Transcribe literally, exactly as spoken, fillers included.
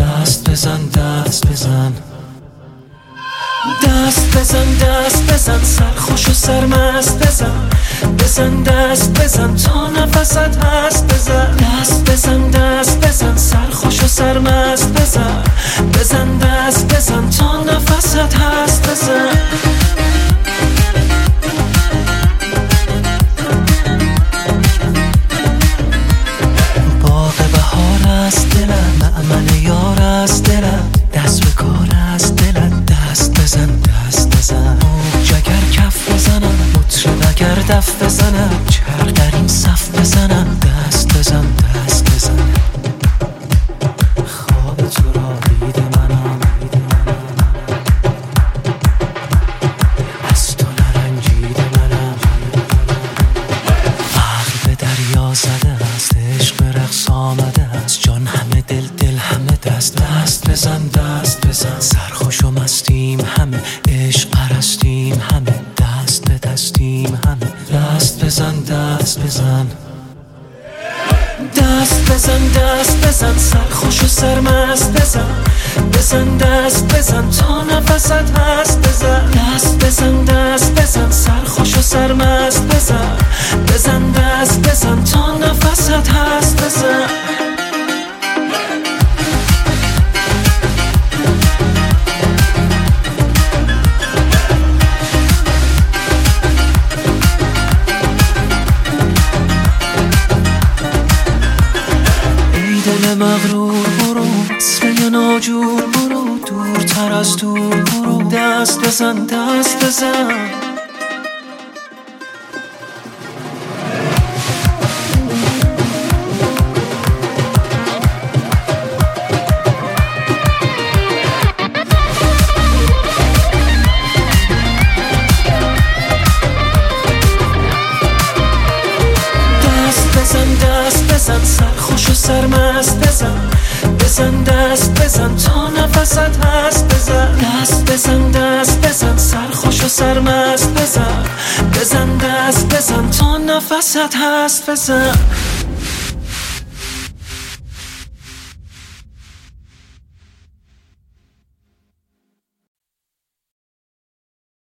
دست بزن دست بزن دست بزن دست بزن سرخوش و سرمست بزن بزن دست بزن تا نفست هست بزن دست بزن دست بزن سرخوش و سرمست بزن بزن دست بزن تا نفست هست بزن باغ بهار است دلم مأمن یار است دلم دست به کار است دلم دست بزن دست بزن جگر کف بزنم مطرب اگر دف بزنم چرخ در این صف بزنم دست بزن دست بزن خواب تو را دید منم از تو نرنجید منم عقل به دریا زده است عشق به رقص آمده است جان همه دل دل همه دست دست بزن دست بزن سرخوش و مستیم همه عشق پرستیم همه دست به دستیم همه دست بزن دست بزن دست بزن دست بزن سرخوش و سرمست بزن بزن دست بزن تا نفست هست بزن دست بزن دست بزن سرخوش و سرمست بزن بزن دست بزن تا نفست هست بزن دل مغرور برو وصله ناجور برو دورتر از دور برو دست بزن دست بزن بزن سرخوش و سرمست بزن بزن دست بزن تا نفست هست بزن دست بزن دست بزن سرخوش و سرمست بزن بزن دست بزن تا نفست هست بزن